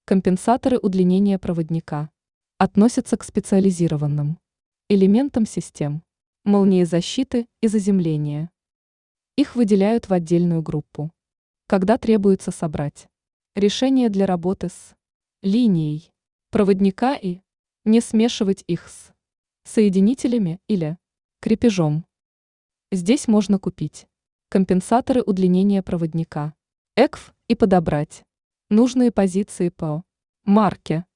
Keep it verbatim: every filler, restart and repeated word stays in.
Компенсаторы удлинения проводника относятся к специализированным элементам систем молниезащиты и заземления. Их выделяют в отдельную группу, когда требуется собрать решение для работы с линией проводника и не смешивать их с соединителями или крепежом. Здесь можно купить компенсаторы удлинения проводника, ЭКВ, и подобрать нужные позиции по марке.